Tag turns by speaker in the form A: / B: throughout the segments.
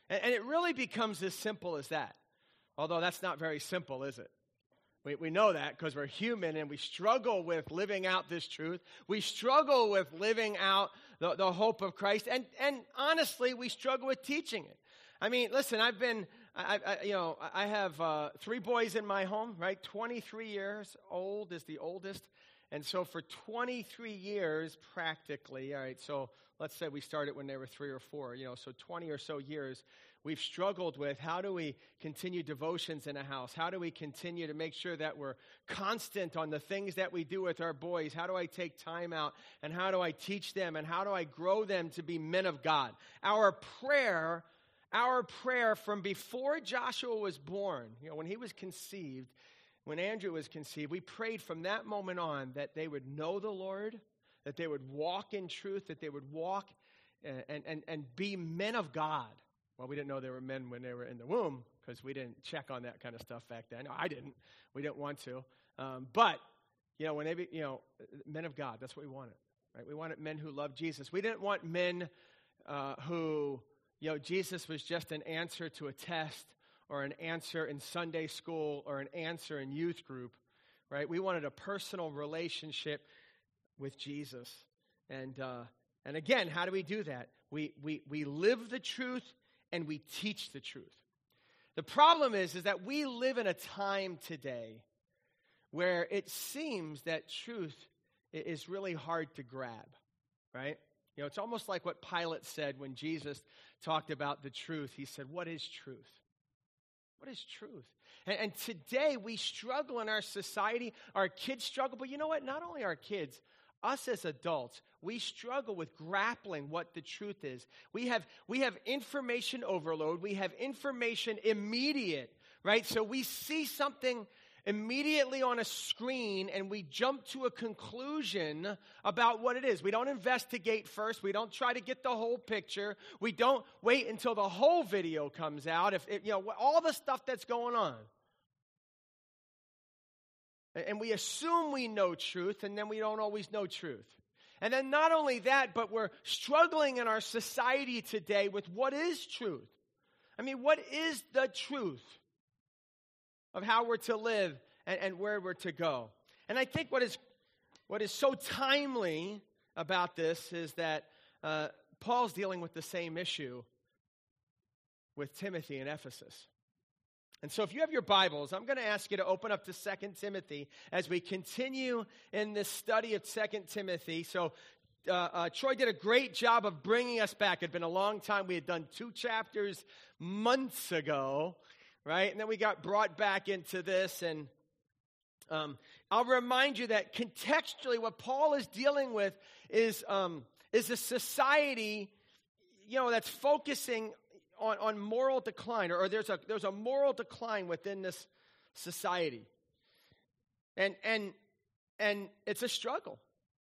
A: And it really becomes as simple as that. Although that's not very simple, is it? We know that because we're human and we struggle with living out this truth. We struggle with living out the hope of Christ. And honestly, we struggle with teaching it. I mean, listen, I have 3 boys in my home, right? 23 years old is the oldest. And so for 23 years, practically, all right, so let's say we started when they were 3 or 4, so 20 or so years, we've struggled with how do we continue devotions in a house? How do we continue to make sure that we're constant on the things that we do with our boys? How do I take time out? And how do I teach them? And how do I grow them to be men of God? Our prayer from before Joshua was born, when he was conceived, when Andrew was conceived, we prayed from that moment on that they would know the Lord, that they would walk in truth, that they would walk and be men of God. Well, we didn't know they were men when they were in the womb because we didn't check on that kind of stuff back then. No, I didn't. We didn't want to. But, when they men of God, that's what we wanted, right? We wanted men who loved Jesus. We didn't want men who, Jesus was just an answer to a test or an answer in Sunday school or an answer in youth group, right? We wanted a personal relationship with Jesus. And again, how do we do that? We live the truth and we teach the truth. The problem is that we live in a time today where it seems that truth is really hard to grab, right? It's almost like what Pilate said when Jesus talked about the truth. He said, "What is truth? What is truth?" And today we struggle in our society. Our kids struggle. But you know what? Not only our kids, us as adults, we struggle with grappling what the truth is. We have information overload. We have information immediate, right? So we see something immediately on a screen and we jump to a conclusion about what it is. We don't investigate first. We don't try to get the whole picture. We don't wait until the whole video comes out. All the stuff that's going on. And we assume we know truth, and then we don't always know truth. And then not only that, but we're struggling in our society today with what is truth. I mean, what is the truth of how we're to live and where we're to go? And I think what is so timely about this is that Paul's dealing with the same issue with Timothy in Ephesus. And so if you have your Bibles, I'm going to ask you to open up to 2 Timothy as we continue in this study of 2 Timothy. So Troy did a great job of bringing us back. It had been a long time. We had done 2 chapters months ago, right? And then we got brought back into this. And I'll remind you that contextually what Paul is dealing with is a society, that's focusing on moral decline, or there's a moral decline within this society, and it's a struggle.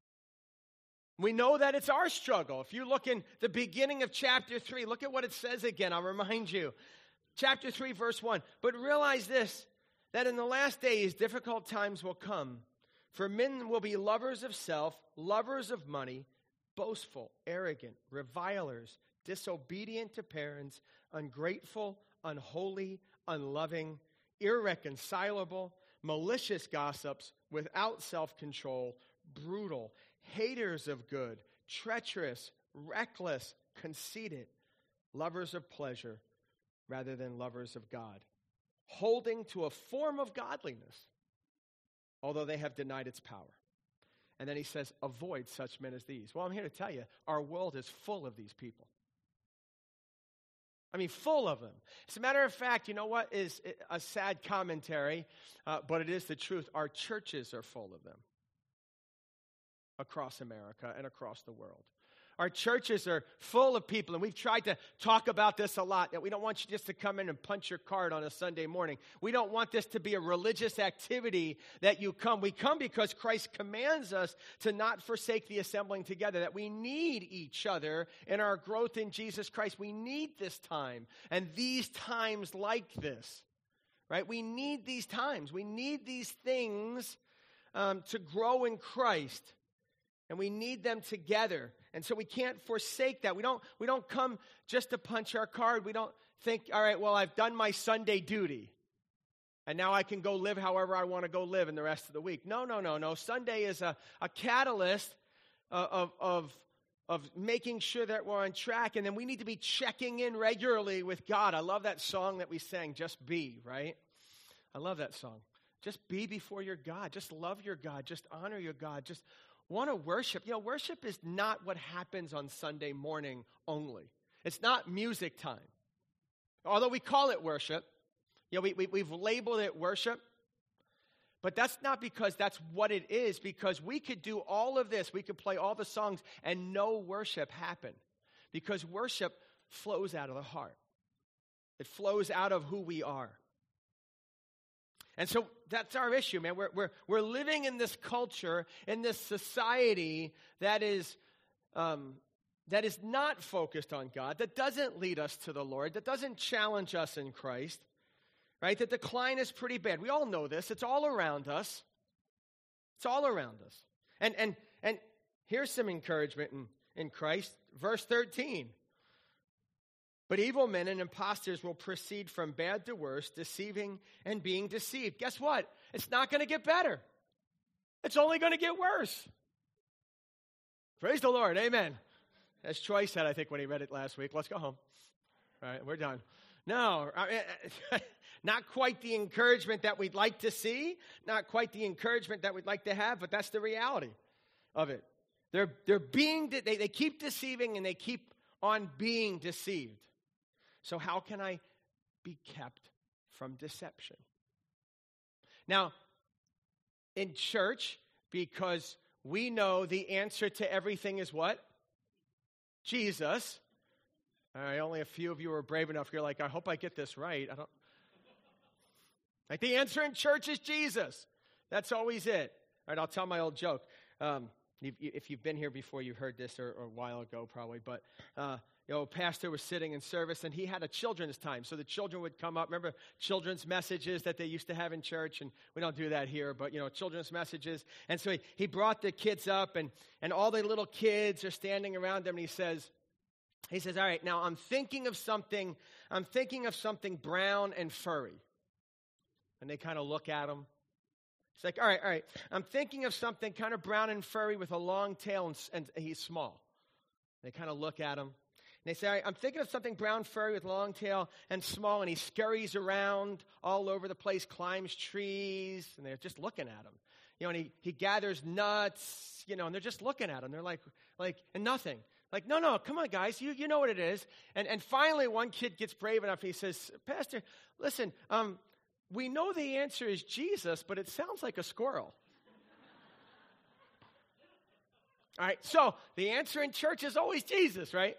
A: We know that it's our struggle. If you look in the beginning of chapter 3, look at what it says again. I'll remind you, chapter 3, verse 1. But realize this, that in the last days difficult times will come, for men will be lovers of self, lovers of money, boastful, arrogant, revilers, disobedient to parents, ungrateful, unholy, unloving, irreconcilable, malicious gossips, without self-control, brutal, haters of good, treacherous, reckless, conceited, lovers of pleasure rather than lovers of God, holding to a form of godliness, although they have denied its power. And then he says, avoid such men as these. Well, I'm here to tell you, our world is full of these people. I mean, full of them. As a matter of fact, you know what is a sad commentary, but it is the truth. Our churches are full of them across America and across the world. Our churches are full of people, and we've tried to talk about this a lot, that we don't want you just to come in and punch your card on a Sunday morning. We don't want this to be a religious activity that you come. We come because Christ commands us to not forsake the assembling together, that we need each other in our growth in Jesus Christ. We need this time, and these times like this, right? We need these times. We need these things to grow in Christ, and we need them together. And so we can't forsake that. We don't come just to punch our card. We don't think, all right, well, I've done my Sunday duty, and now I can go live however I want to go live in the rest of the week. No. Sunday is a catalyst of making sure that we're on track, and then we need to be checking in regularly with God. I love that song that we sang, Just Be, right? I love that song. Just be before your God. Just love your God. Just honor your God. Just want to worship. Worship is not what happens on Sunday morning only. It's not music time. Although we call it worship, we've labeled it worship, but that's not because that's what it is, because we could do all of this. We could play all the songs and no worship happen, because worship flows out of the heart. It flows out of who we are. And so that's our issue, man. We're living in this culture, in this society that is not focused on God, that doesn't lead us to the Lord, that doesn't challenge us in Christ, right? The decline is pretty bad. We all know this. It's all around us. It's all around us. And here's some encouragement in Christ. Verse 13. But evil men and impostors will proceed from bad to worse, deceiving and being deceived. Guess what? It's not going to get better. It's only going to get worse. Praise the Lord. Amen. As Troy said, I think, when he read it last week, let's go home. All right, we're done. No, not quite the encouragement that we'd like to see, not quite the encouragement that we'd like to have, but that's the reality of it. They keep deceiving and they keep on being deceived. So how can I be kept from deception? Now, in church, because we know the answer to everything is what? Jesus. All right, only a few of you are brave enough. You're like, I hope I get this right. Like, the answer in church is Jesus. That's always it. All right, I'll tell my old joke. If you've been here before, you heard this or a while ago probably, but a pastor was sitting in service, and he had a children's time. So the children would come up. Remember children's messages that they used to have in church? And we don't do that here, but, children's messages. And so he brought the kids up, and all the little kids are standing around him, and he says, all right, now I'm thinking of something brown and furry. And they kind of look at him. It's like, all right, I'm thinking of something kind of brown and furry with a long tail, and he's small. They kind of look at him. And they say, all right, I'm thinking of something brown, furry, with a long tail and small, and he scurries around all over the place, climbs trees, and they're just looking at him. And he gathers nuts, and they're just looking at him. They're like, and nothing. Like, no, come on, guys, you know what it is. And finally, one kid gets brave enough, and he says, Pastor, listen, we know the answer is Jesus, but it sounds like a squirrel. All right, so the answer in church is always Jesus, right?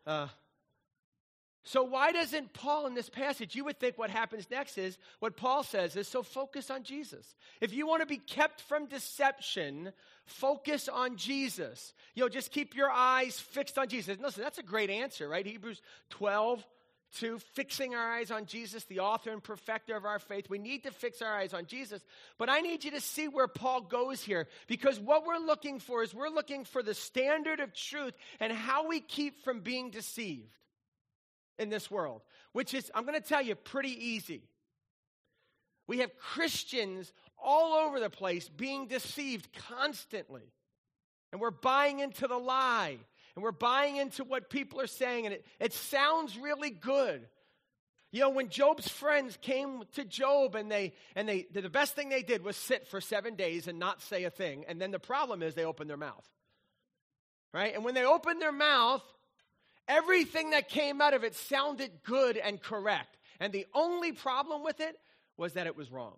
A: So why doesn't Paul in this passage, you would think what happens next is, what Paul says is, so focus on Jesus. If you want to be kept from deception, focus on Jesus. Just keep your eyes fixed on Jesus. Listen, that's a great answer, right? Hebrews 12:2, fixing our eyes on Jesus, the author and perfecter of our faith. We need to fix our eyes on Jesus. But I need you to see where Paul goes here, because what we're looking for is we're looking for the standard of truth and how we keep from being deceived in this world, which is, I'm going to tell you, pretty easy. We have Christians all over the place being deceived constantly. And we're buying into the lie. And we're buying into what people are saying. And it sounds really good. When Job's friends came to Job and the best thing they did was sit for 7 days and not say a thing. And then the problem is they opened their mouth. Right? And when they opened their mouth, everything that came out of it sounded good and correct. And the only problem with it was that it was wrong.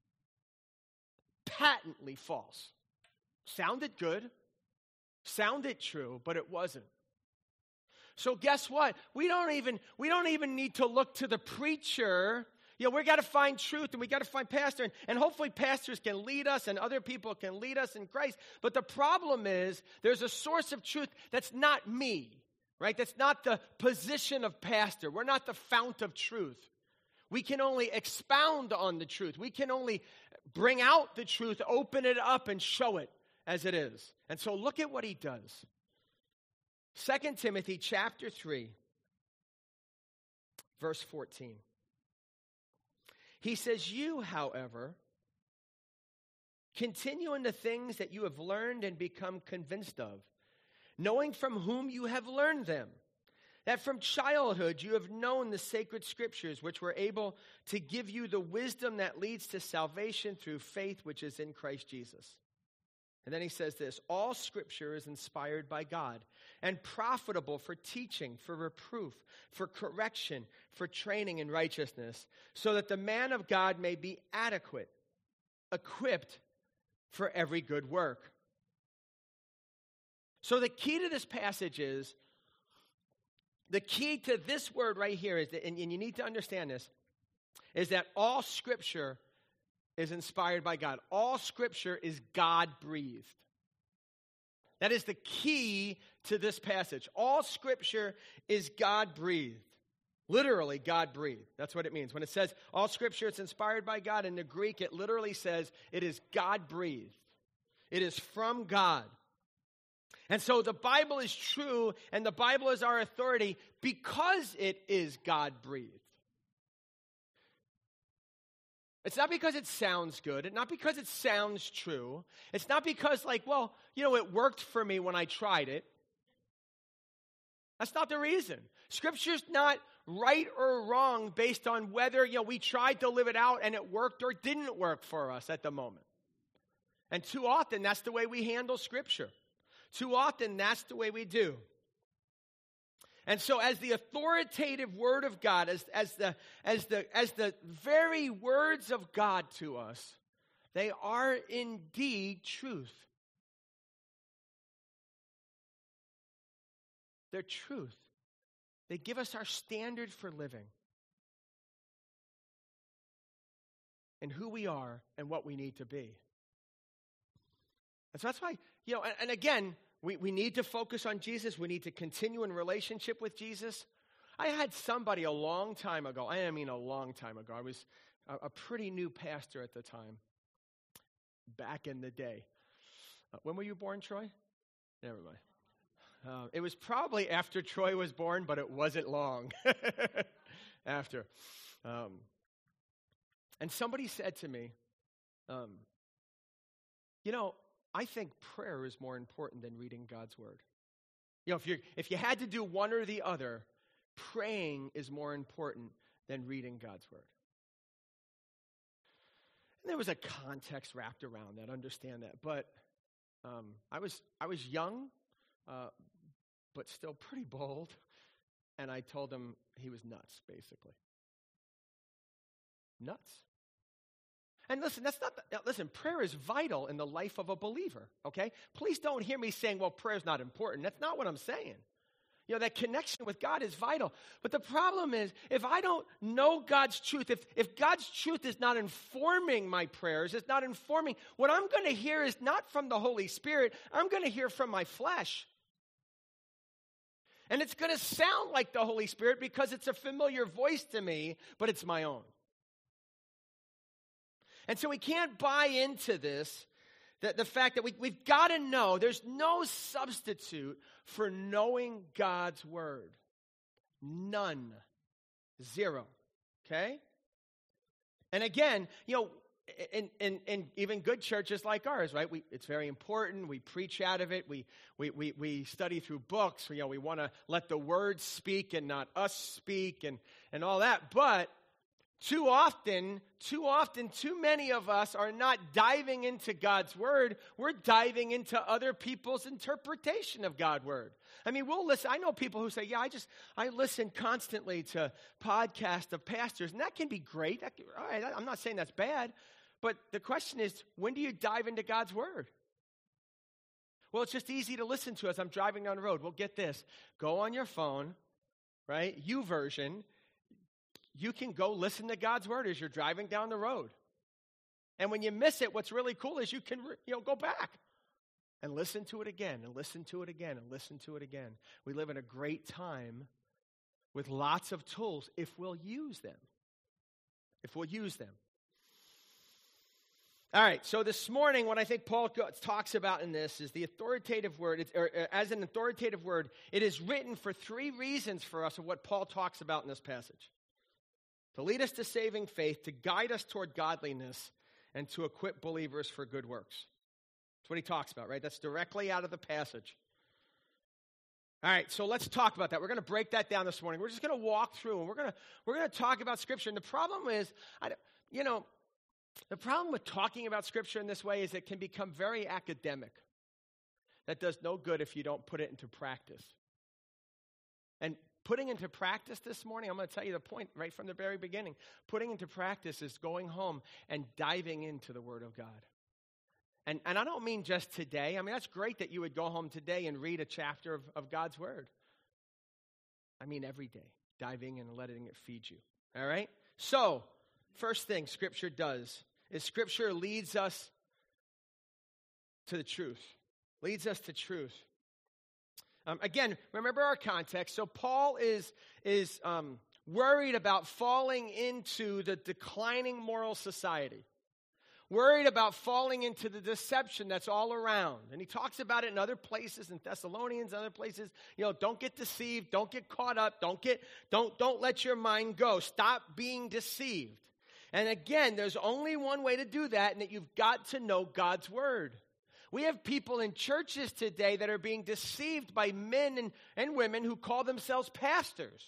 A: Patently false. Sounded good, sounded true, but it wasn't. So guess what? We don't even need to look to the preacher. We got to find truth, and we got to find pastor, and hopefully pastors can lead us and other people can lead us in Christ. But the problem is there's a source of truth that's not me. Right? That's not the position of pastor. We're not the fount of truth. We can only expound on the truth. We can only bring out the truth, open it up, and show it as it is. And so look at what he does. 2 Timothy chapter 3, verse 14. He says, "You, however, continue in the things that you have learned and become convinced of, knowing from whom you have learned them, that from childhood you have known the sacred scriptures, which were able to give you the wisdom that leads to salvation through faith which is in Christ Jesus." And then he says this, "All scripture is inspired by God and profitable for teaching, for reproof, for correction, for training in righteousness, so that the man of God may be adequate, equipped for every good work." So the key to this passage is, the key to this word right here is, that, and you need to understand this, is that all scripture is inspired by God. All scripture is God-breathed. That is the key to this passage. All scripture is God-breathed. Literally, God-breathed. That's what it means. When it says all scripture is inspired by God, in the Greek, it literally says it is God-breathed. It is from God. And so the Bible is true, and the Bible is our authority because it is God-breathed. It's not because it sounds good. It's not because it sounds true. It's not because, it worked for me when I tried it. That's not the reason. Scripture's not right or wrong based on whether, we tried to live it out and it worked or didn't work for us at the moment. And too often, that's the way we handle Scripture. Too often, that's the way we do. And so as the authoritative word of God, as the very words of God to us, they are indeed truth. They're truth. They give us our standard for living and who we are and what we need to be. And so that's why, and again, we need to focus on Jesus. We need to continue in relationship with Jesus. I had somebody a long time ago. I was a pretty new pastor at the time, back in the day. When were you born, Troy? Never mind. It was probably after Troy was born, but it wasn't long after. And somebody said to me, I think prayer is more important than reading God's word. If you had to do one or the other, praying is more important than reading God's word. And there was a context wrapped around that, understand that. But I was young, but still pretty bold, and I told him he was nuts, basically. Nuts. And listen, prayer is vital in the life of a believer, okay? Please don't hear me saying, well, prayer's not important. That's not what I'm saying. That connection with God is vital. But the problem is, if I don't know God's truth, if God's truth is not informing my prayers, it's not informing, what I'm going to hear is not from the Holy Spirit, I'm going to hear from my flesh. And it's going to sound like the Holy Spirit because it's a familiar voice to me, but it's my own. And so we can't buy into this, the fact that we've got to know there's no substitute for knowing God's word. None. Zero. Okay? And again, in even good churches like ours, right? It's very important. We preach out of it. We study through books. We want to let the word speak and not us speak and all that. But too often, too many of us are not diving into God's word. We're diving into other people's interpretation of God's word. I mean, we'll listen. I know people who say, yeah, I listen constantly to podcasts of pastors, and that can be great. All right, I'm not saying that's bad, but the question is, when do you dive into God's word? Well, it's just easy to listen to as I'm driving down the road. Well, get this. Go on your phone, right? YouVersion. You can go listen to God's word as you're driving down the road. And when you miss it, what's really cool is you can go back and listen to it again and listen to it again and listen to it again. We live in a great time with lots of tools if we'll use them. If we'll use them. All right, so this morning, what I think Paul talks about in this is the authoritative word, as an authoritative word, it is written for three reasons for us of what Paul talks about in this passage. To lead us to saving faith, to guide us toward godliness, and to equip believers for good works. That's what he talks about, right? That's directly out of the passage. All right, so let's talk about that. We're going to break that down this morning. We're just going to walk through, and we're going to talk about Scripture. And the problem is, the problem with talking about Scripture in this way is it can become very academic. That does no good if you don't put it into practice. And putting into practice this morning, I'm going to tell you the point right from the very beginning. Putting into practice is going home and diving into the Word of God. And I don't mean just today. I mean, that's great that you would go home today and read a chapter of God's Word. I mean every day, diving and letting it feed you. All right? So, first thing Scripture does is Scripture leads us to the truth. Leads us to truth. Again, remember our context. So Paul is worried about falling into the declining moral society. Worried about falling into the deception that's all around. And he talks about it in other places, in Thessalonians, other places. Don't get deceived. Don't get caught up. Don't let your mind go. Stop being deceived. And again, there's only one way to do that, and that you've got to know God's Word. We have people in churches today that are being deceived by men and women who call themselves pastors.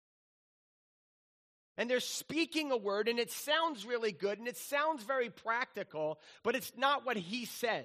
A: And they're speaking a word, and it sounds really good, and it sounds very practical, but it's not what he says.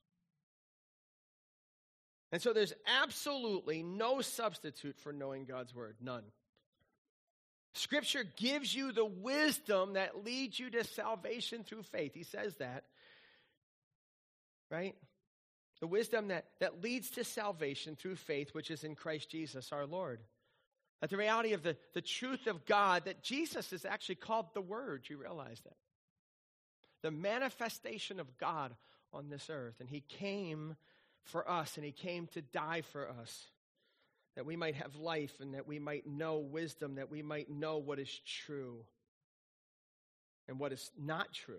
A: And so there's absolutely no substitute for knowing God's Word. None. Scripture gives you the wisdom that leads you to salvation through faith. He says that, right? The wisdom that leads to salvation through faith, which is in Christ Jesus our Lord. That the reality of the truth of God, that Jesus is actually called the Word. You realize that? The manifestation of God on this earth. And he came for us, and he came to die for us. That we might have life, and that we might know wisdom, that we might know what is true and what is not true.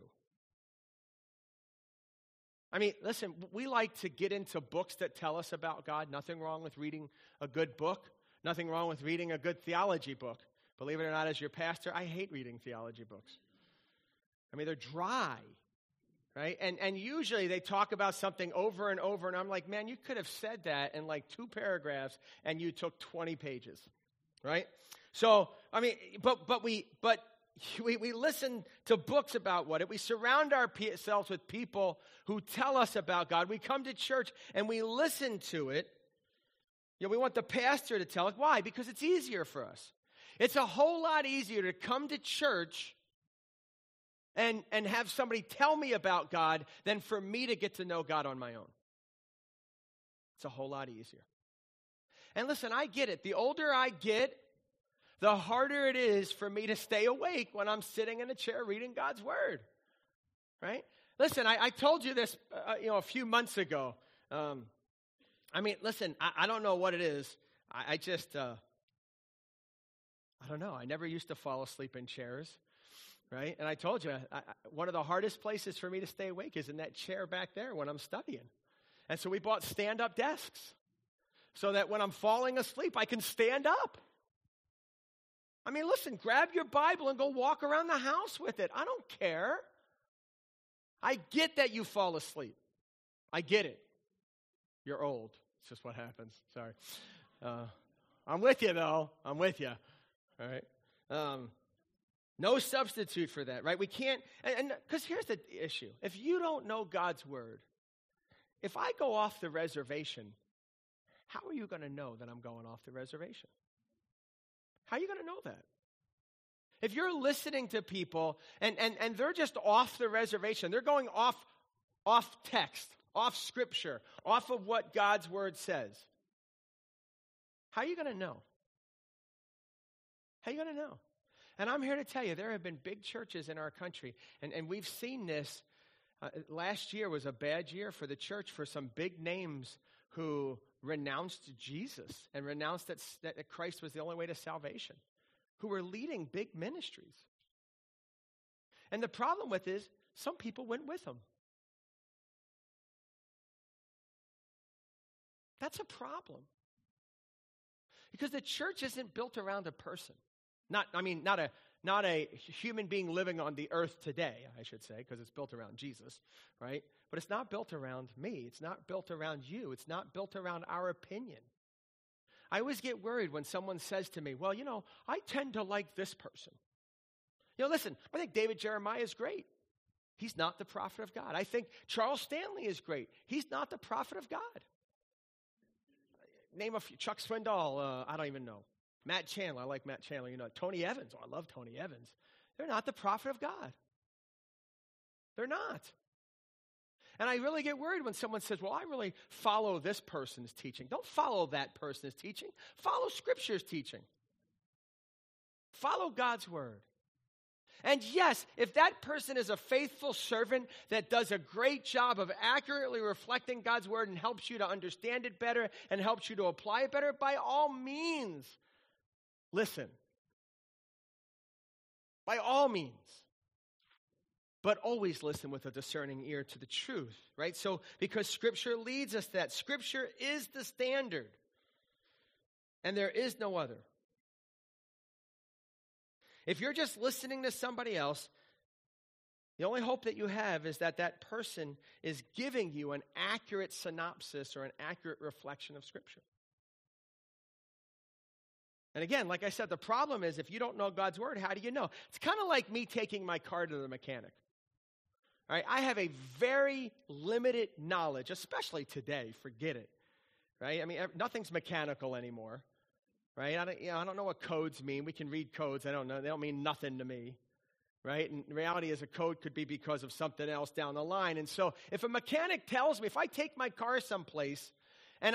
A: I mean, listen, we like to get into books that tell us about God. Nothing wrong with reading a good book. Nothing wrong with reading a good theology book. Believe it or not, as your pastor, I hate reading theology books. I mean, they're dry, right? And usually they talk about something over and over, and I'm like, man, you could have said that in like 2 paragraphs, and you took 20 pages, right? So, I mean, but we listen to books about what? We surround ourselves with people who tell us about God. We come to church and we listen to it. We want the pastor to tell us. Why? Because it's easier for us. It's a whole lot easier to come to church and have somebody tell me about God than for me to get to know God on my own. It's a whole lot easier. And listen, I get it. The older I get, the harder it is for me to stay awake when I'm sitting in a chair reading God's Word, right? Listen, I told you this, a few months ago. I mean, listen, I don't know what it is. I don't know. I never used to fall asleep in chairs, right? And I told you, one of the hardest places for me to stay awake is in that chair back there when I'm studying. And so we bought stand-up desks so that when I'm falling asleep, I can stand up. I mean, listen, grab your Bible and go walk around the house with it. I don't care. I get that you fall asleep. I get it. You're old. It's just what happens. Sorry. I'm with you, though. I'm with you. All right. No substitute for that, right? We can't, and because here's the issue. If you don't know God's Word, if I go off the reservation, how are you going to know that I'm going off the reservation? How are you going to know that? If you're listening to people and they're just off the reservation, they're going off text, off Scripture, off of what God's Word says, how are you going to know? How are you going to know? And I'm here to tell you, there have been big churches in our country, and we've seen this. Last year was a bad year for the church, for some big names who renounced Jesus and renounced that Christ was the only way to salvation, who were leading big ministries. And the problem with is, some people went with him. That's a problem. Because the church isn't built around a person. Not a human being living on the earth today, I should say, because it's built around Jesus, right? But it's not built around me. It's not built around you. It's not built around our opinion. I always get worried when someone says to me, well, I tend to like this person. Listen, I think David Jeremiah is great. He's not the prophet of God. I think Charles Stanley is great. He's not the prophet of God. Name a few. Chuck Swindoll, I don't even know. Matt Chandler, I like Matt Chandler. Tony Evans, I love Tony Evans. They're not the prophet of God. They're not. And I really get worried when someone says, well, I really follow this person's teaching. Don't follow that person's teaching. Follow Scripture's teaching. Follow God's word. And yes, if that person is a faithful servant that does a great job of accurately reflecting God's word and helps you to understand it better and helps you to apply it better, by all means, listen. By all means. But always listen with a discerning ear to the truth, right? So, because Scripture leads us to that. Scripture is the standard. And there is no other. If you're just listening to somebody else, the only hope that you have is that that person is giving you an accurate synopsis or an accurate reflection of Scripture. And again, like I said, the problem is if you don't know God's word, how do you know? It's kind of like me taking my car to the mechanic. All right, I have a very limited knowledge, especially today. Forget it, right? I mean, nothing's mechanical anymore. Right? I don't know what codes mean. We can read codes. I don't know. They don't mean nothing to me. Right? And the reality is a code could be because of something else down the line. And so if a mechanic tells me, if I take my car someplace and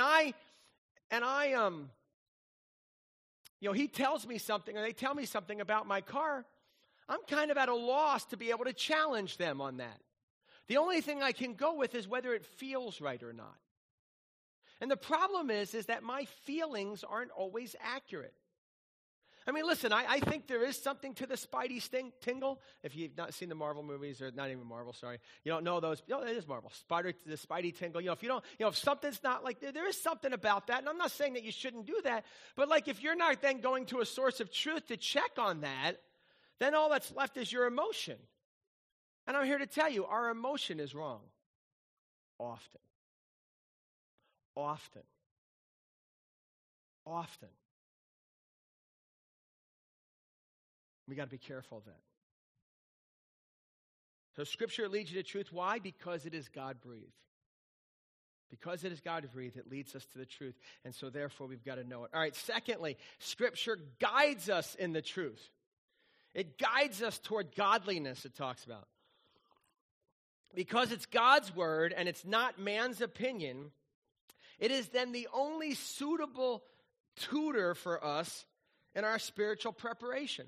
A: he tells me something or they tell me something about my car, I'm kind of at a loss to be able to challenge them on that. The only thing I can go with is whether it feels right or not. And the problem is that my feelings aren't always accurate. I mean, listen, I think there is something to the Spidey tingle. If you've not seen the Marvel movies, or not even Marvel, sorry. You don't know those. It is Marvel. The Spidey tingle. If you don't, if something's not like, there is something about that. And I'm not saying that you shouldn't do that. But like, if you're not then going to a source of truth to check on that, then all that's left is your emotion. And I'm here to tell you, our emotion is wrong. Often. We got to be careful of that. So Scripture leads you to truth. Why? Because it is God-breathed. Because it is God-breathed, it leads us to the truth. And so therefore, we've got to know it. All right, secondly, Scripture guides us in the truth. It guides us toward godliness, it talks about. Because it's God's word and it's not man's opinion, it is then the only suitable tutor for us in our spiritual preparation.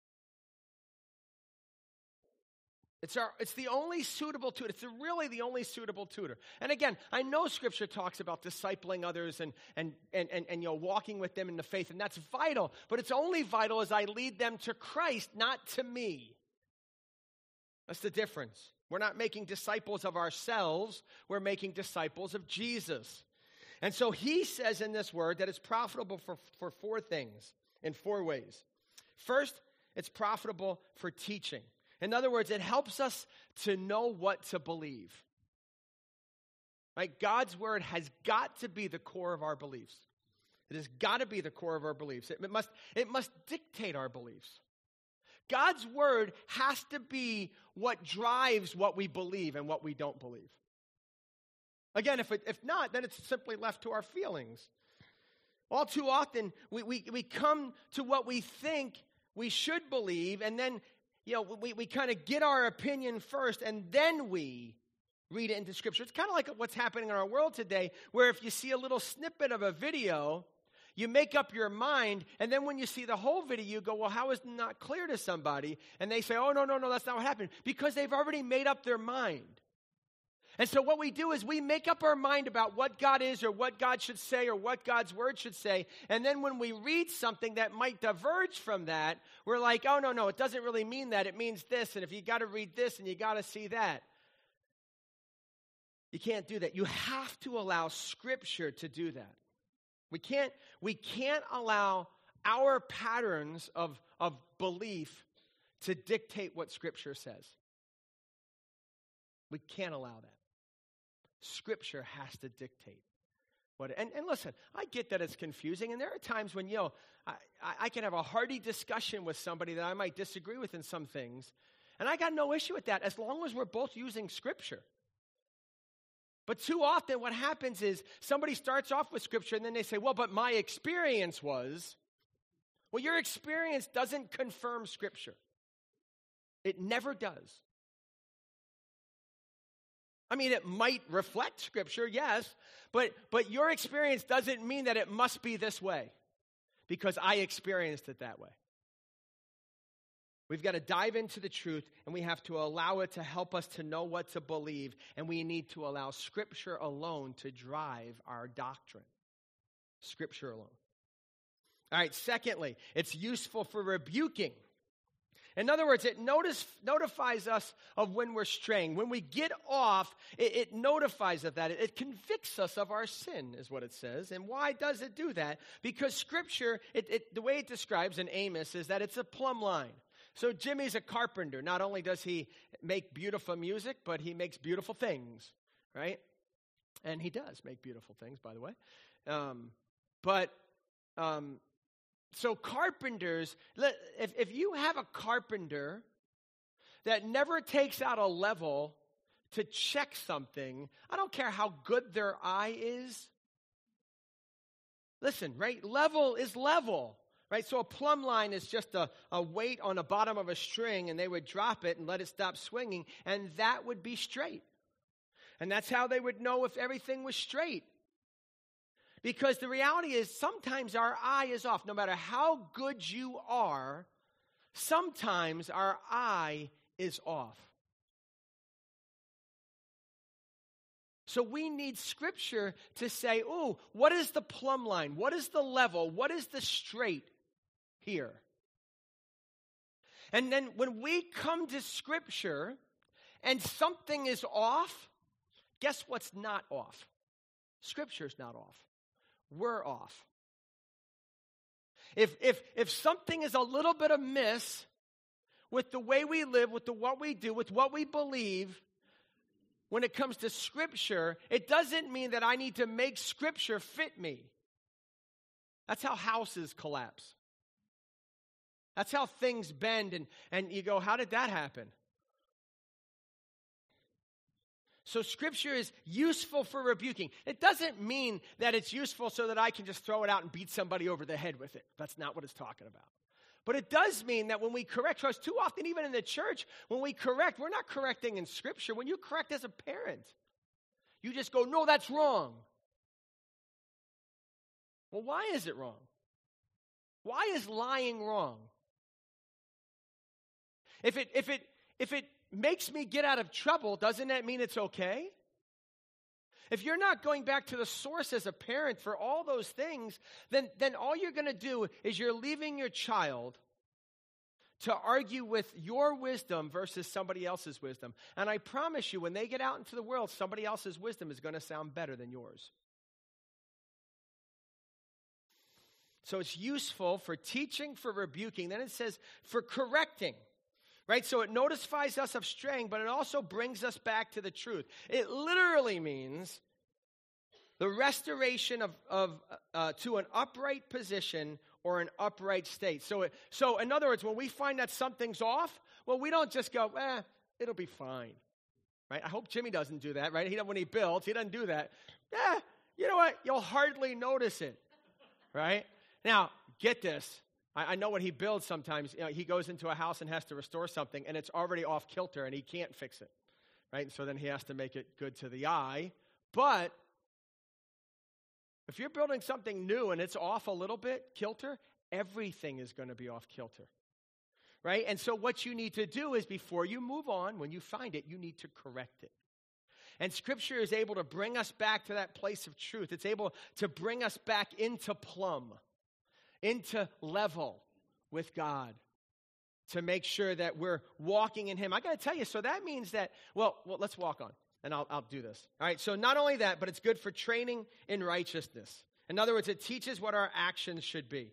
A: It's the only suitable tutor. It's really the only suitable tutor. And again, I know Scripture talks about discipling others and walking with them in the faith, and that's vital. But it's only vital as I lead them to Christ, not to me. That's the difference. We're not making disciples of ourselves. We're making disciples of Jesus. And so he says in this word that it's profitable for four things, in four ways. First, it's profitable for teaching. In other words, it helps us to know what to believe. Right? God's word has got to be the core of our beliefs. It has got to be the core of our beliefs. It must dictate our beliefs. God's word has to be what drives what we believe and what we don't believe. Again, if not, then it's simply left to our feelings. All too often, we come to what we think we should believe, and then we kind of get our opinion first, and then we read it into Scripture. It's kind of like what's happening in our world today, where if you see a little snippet of a video, you make up your mind, and then when you see the whole video, you go, well, how is it not clear to somebody? And they say, oh, no, that's not what happened, because they've already made up their mind. And so what we do is we make up our mind about what God is or what God should say or what God's word should say. And then when we read something that might diverge from that, we're like, oh, no, it doesn't really mean that. It means this. And if you got to read this and you got to see that. You can't do that. You have to allow Scripture to do that. We can't allow our patterns of belief to dictate what Scripture says. We can't allow that. Scripture has to dictate what. And listen, I get that it's confusing, and there are times when I can have a hearty discussion with somebody that I might disagree with in some things, and I got no issue with that as long as we're both using Scripture. But too often what happens is somebody starts off with Scripture and then they say, well, but my experience was. Well, your experience doesn't confirm Scripture. It never does. I mean, it might reflect Scripture, yes, but your experience doesn't mean that it must be this way because I experienced it that way. We've got to dive into the truth, and we have to allow it to help us to know what to believe, and we need to allow Scripture alone to drive our doctrine. Scripture alone. All right, secondly, it's useful for rebuking. In other words, it notifies us of when we're straying. When we get off, it notifies of that. It convicts us of our sin, is what it says. And why does it do that? Because Scripture, the way it describes in Amos is that it's a plumb line. So Jimmy's a carpenter. Not only does he make beautiful music, but he makes beautiful things, right? And he does make beautiful things, by the way. So carpenters, if you have a carpenter that never takes out a level to check something, I don't care how good their eye is. Listen, right? Level is level, right? So a plumb line is just a weight on the bottom of a string, and they would drop it and let it stop swinging, and that would be straight. And that's how they would know if everything was straight. Because the reality is sometimes our eye is off. No matter how good you are, sometimes our eye is off. So we need Scripture to say, oh, what is the plumb line? What is the level? What is the straight here? And then when we come to Scripture and something is off, guess what's not off? Scripture's not off. We're off. If something is a little bit amiss with the way we live, with what we do, with what we believe, when it comes to Scripture, it doesn't mean that I need to make Scripture fit me. That's how houses collapse. That's how things bend, and you go, how did that happen? So Scripture is useful for rebuking. It doesn't mean that it's useful so that I can just throw it out and beat somebody over the head with it. That's not what it's talking about. But it does mean that when we correct, because too often, even in the church, when we correct, we're not correcting in Scripture. When you correct as a parent, you just go, no, that's wrong. Well, why is it wrong? Why is lying wrong? If it makes me get out of trouble, doesn't that mean it's okay? If you're not going back to the source as a parent for all those things, then all you're going to do is you're leaving your child to argue with your wisdom versus somebody else's wisdom. And I promise you, when they get out into the world, somebody else's wisdom is going to sound better than yours. So it's useful for teaching, for rebuking. Then it says for correcting. Right? So it notifies us of straying, but it also brings us back to the truth. It literally means the restoration of to an upright position or an upright state. So in other words, when we find that something's off, well, we don't just go, it'll be fine. Right? I hope Jimmy doesn't do that, right? When he builds, he doesn't do that. You know what? You'll hardly notice it. Right? Now, get this. I know what he builds sometimes. He goes into a house and has to restore something, and it's already off kilter, and he can't fix it, right? And so then he has to make it good to the eye. But if you're building something new and it's off a little bit kilter, everything is going to be off kilter, right? And so what you need to do is before you move on, when you find it, you need to correct it. And Scripture is able to bring us back to that place of truth. It's able to bring us back into plumb, into level with God, to make sure that we're walking in Him. I got to tell you, so that means that, well, let's walk on, and I'll do this. All right, so not only that, but it's good for training in righteousness. In other words, it teaches what our actions should be.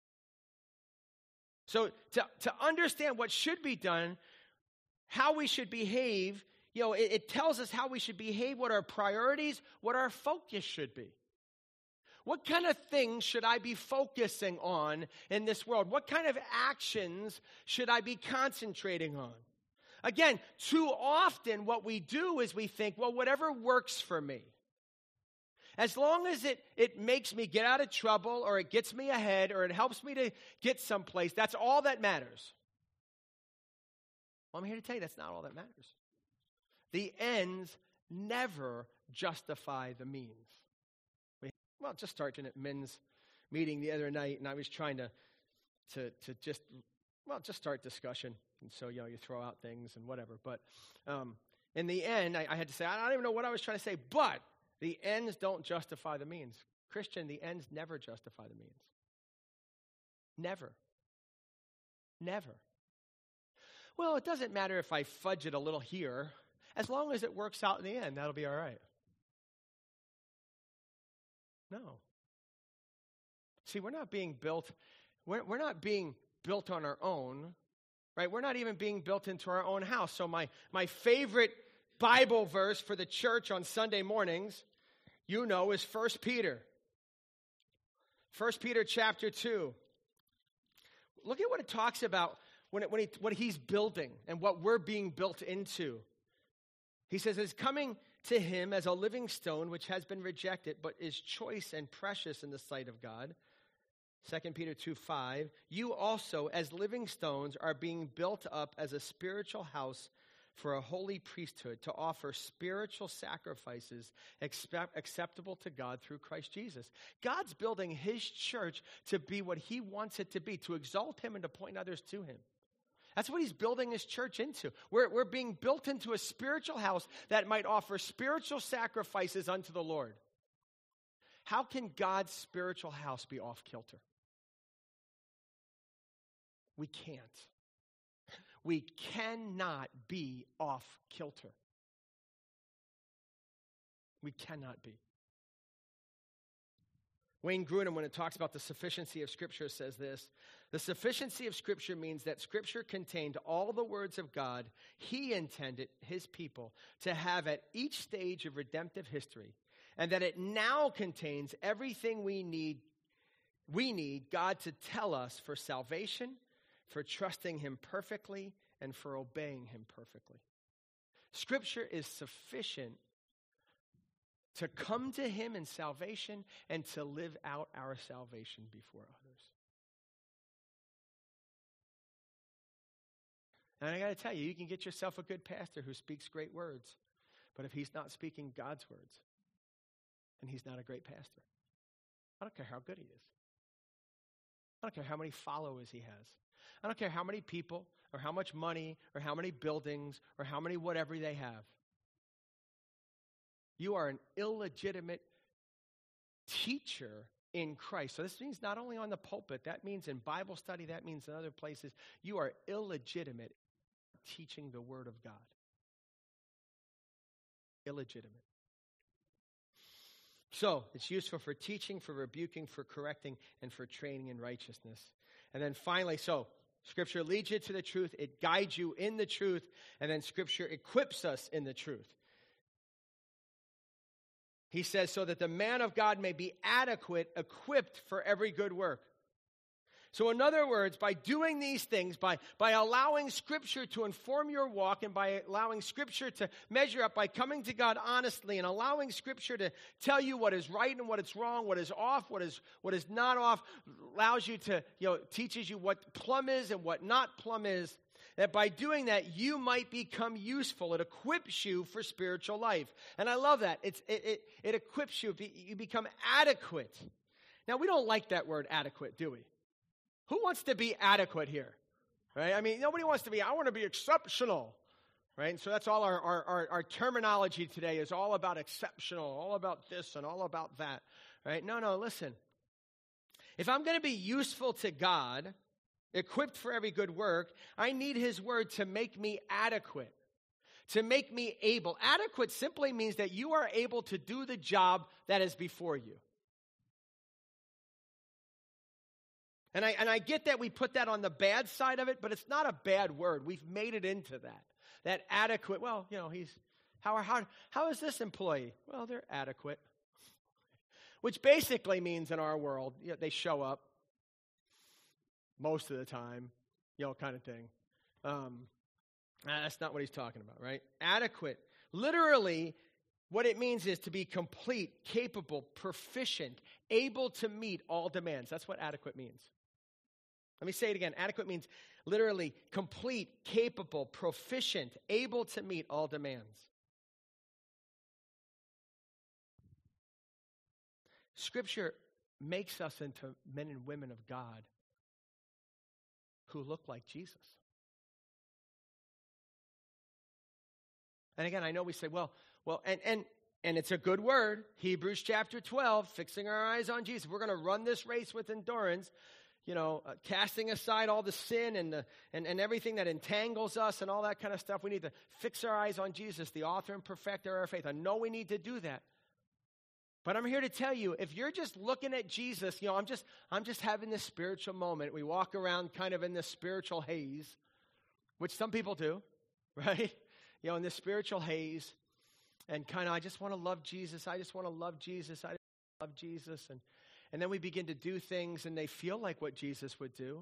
A: So to understand what should be done, how we should behave, it tells us how we should behave, what our priorities, what our focus should be. What kind of things should I be focusing on in this world? What kind of actions should I be concentrating on? Again, too often what we do is we think, well, whatever works for me. As long as it makes me get out of trouble, or it gets me ahead, or it helps me to get someplace, that's all that matters. Well, I'm here to tell you that's not all that matters. The ends never justify the means. Well, just starting at men's meeting the other night, and I was trying to just start discussion. And so, you throw out things and whatever. But in the end, I had to say, I don't even know what I was trying to say, but the ends don't justify the means. Christian, the ends never justify the means. Never. Never. Well, it doesn't matter if I fudge it a little here. As long as it works out in the end, that'll be all right. No. See, we're not being built on our own, right? We're not even being built into our own house. So my favorite Bible verse for the church on Sunday mornings, is 1 Peter. 1 Peter chapter 2. Look at what it talks about what he's building and what we're being built into. He says, it's coming to him as a living stone, which has been rejected, but is choice and precious in the sight of God. 2 Peter 2:5. You also, as living stones, are being built up as a spiritual house for a holy priesthood, to offer spiritual sacrifices acceptable to God through Christ Jesus. God's building his church to be what he wants it to be, to exalt him and to point others to him. That's what he's building his church into. We're being built into a spiritual house that might offer spiritual sacrifices unto the Lord. How can God's spiritual house be off kilter? We can't. We cannot be off kilter. We cannot be. Wayne Grudem, when it talks about the sufficiency of Scripture, says this: the sufficiency of Scripture means that Scripture contained all the words of God he intended his people to have at each stage of redemptive history, and that it now contains everything we need God to tell us for salvation, for trusting him perfectly, and for obeying him perfectly. Scripture is sufficient to come to him in salvation and to live out our salvation before others. And I got to tell you, you can get yourself a good pastor who speaks great words, but if he's not speaking God's words, then he's not a great pastor. I don't care how good he is. I don't care how many followers he has. I don't care how many people or how much money or how many buildings or how many whatever they have. You are an illegitimate teacher in Christ. So this means not only on the pulpit, that means in Bible study, that means in other places. You are illegitimate teaching the Word of God. Illegitimate. So it's useful for teaching, for rebuking, for correcting, and for training in righteousness. And then finally, so Scripture leads you to the truth. It guides you in the truth. And then Scripture equips us in the truth. He says, so that the man of God may be adequate, equipped for every good work. So in other words, by doing these things, by allowing Scripture to inform your walk, and by allowing Scripture to measure up, by coming to God honestly, and allowing Scripture to tell you what is right and what is wrong, what is off, what is not off, allows you to, teaches you what plumb is and what not plumb is, that by doing that, you might become useful. It equips you for spiritual life. And I love that. It equips you. You become adequate. Now, we don't like that word adequate, do we? Who wants to be adequate here? Right? I mean, nobody wants to be, I want to be exceptional. right? And so that's all our terminology today is all about exceptional, all about this and all about that, right? No, listen. If I'm going to be useful to God, equipped for every good work, I need his word to make me adequate, to make me able. Adequate simply means that you are able to do the job that is before you. And I get that we put that on the bad side of it, but it's not a bad word. We've made it into that. That adequate, well, how is this employee? Well, they're adequate. Which basically means in our world, they show up most of the time, kind of thing. That's not what he's talking about, right? Adequate. Literally, what it means is to be complete, capable, proficient, able to meet all demands. That's what adequate means. Let me say it again. Adequate means literally complete, capable, proficient, able to meet all demands. Scripture makes us into men and women of God who look like Jesus. And again, I know we say, well, and it's a good word. Hebrews chapter 12, fixing our eyes on Jesus. We're going to run this race with endurance, casting aside all the sin and everything that entangles us and all that kind of stuff. We need to fix our eyes on Jesus, the author and perfecter of our faith. I know we need to do that. But I'm here to tell you, if you're just looking at Jesus, I'm just having this spiritual moment. We walk around kind of in this spiritual haze, which some people do, right? In this spiritual haze, and kind of, I just want to love Jesus. I just want to love Jesus. I love Jesus. And then we begin to do things, and they feel like what Jesus would do.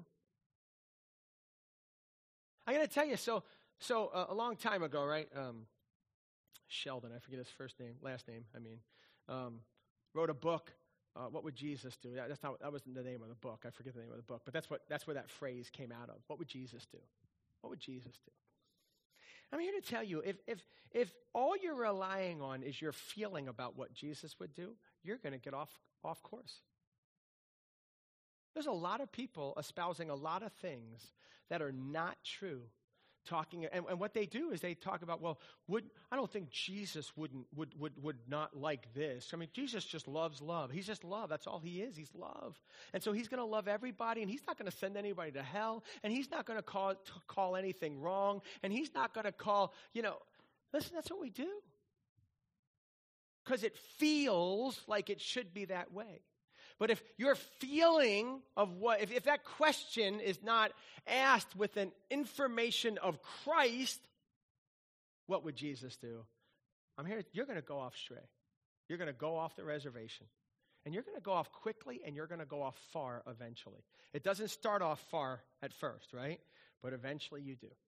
A: I got to tell you, so a long time ago, right? Sheldon, I forget his last name. Wrote a book. What would Jesus do? That wasn't the name of the book. I forget the name of the book, but that's where that phrase came out of. What would Jesus do? What would Jesus do? I'm here to tell you, if all you're relying on is your feeling about what Jesus would do, you're going to get off course. There's a lot of people espousing a lot of things that are not true. And what they do is they talk about, I don't think Jesus would not like this. Jesus just loves love. He's just love. That's all he is. He's love. And so he's going to love everybody, and he's not going to send anybody to hell, and he's not going to call anything wrong, and he's not going to call, listen, that's what we do. Because it feels like it should be that way. But if your feeling of if that question is not asked with an information of Christ, what would Jesus do? You're going to go off stray. You're going to go off the reservation. And you're going to go off quickly, and you're going to go off far eventually. It doesn't start off far at first, right? But eventually you do.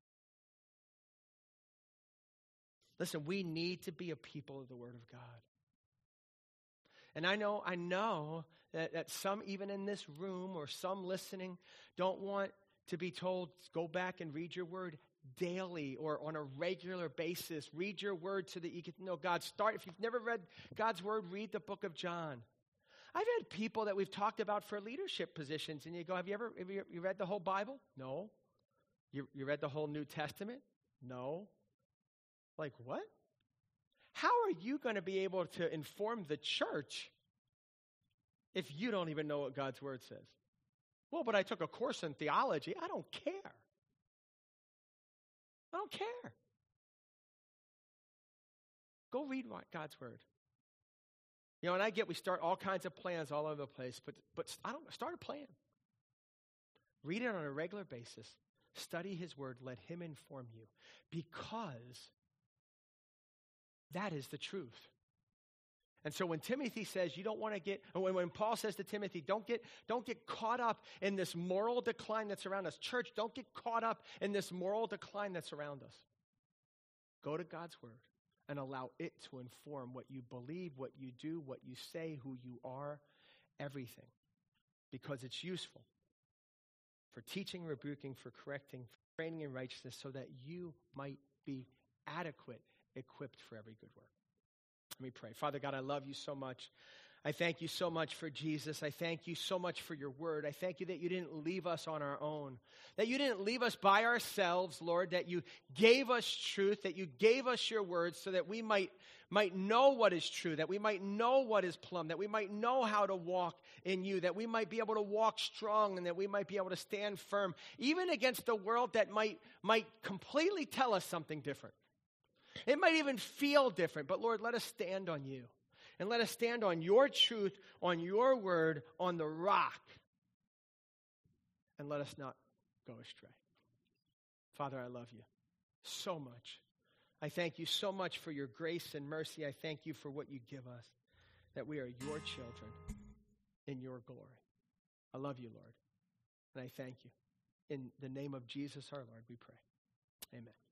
A: Listen, we need to be a people of the Word of God. And I know that some, even in this room or some listening, don't want to be told, go back and read your word daily or on a regular basis. Read your word so that you get to know God. If you've never read God's word, read the book of John. I've had people that we've talked about for leadership positions, and you go, have you read the whole Bible? No. You read the whole New Testament? No. Like, what? How are you going to be able to inform the church if you don't even know what God's word says? Well, but I took a course in theology. I don't care. I don't care. Go read God's word. And we start all kinds of plans all over the place, but start a plan. Read it on a regular basis. Study his word. Let him inform you, because that is the truth. And so when Timothy says you don't want to when Paul says to Timothy, don't get caught up in this moral decline that's around us. Church, don't get caught up in this moral decline that's around us. Go to God's word and allow it to inform what you believe, what you do, what you say, who you are, everything. Because it's useful for teaching, rebuking, for correcting, for training in righteousness, so that you might be adequate, equipped for every good work. Let me pray. Father God, I love you so much. I thank you so much for Jesus. I thank you so much for your word. I thank you that you didn't leave us on our own, that you didn't leave us by ourselves, Lord, that you gave us truth, that you gave us your words so that we might know what is true, that we might know what is plumb, that we might know how to walk in you, that we might be able to walk strong, and that we might be able to stand firm, even against the world that might completely tell us something different. It might even feel different, but Lord, let us stand on you. And let us stand on your truth, on your word, on the rock. And let us not go astray. Father, I love you so much. I thank you so much for your grace and mercy. I thank you for what you give us, that we are your children in your glory. I love you, Lord. And I thank you. In the name of Jesus our Lord, we pray. Amen.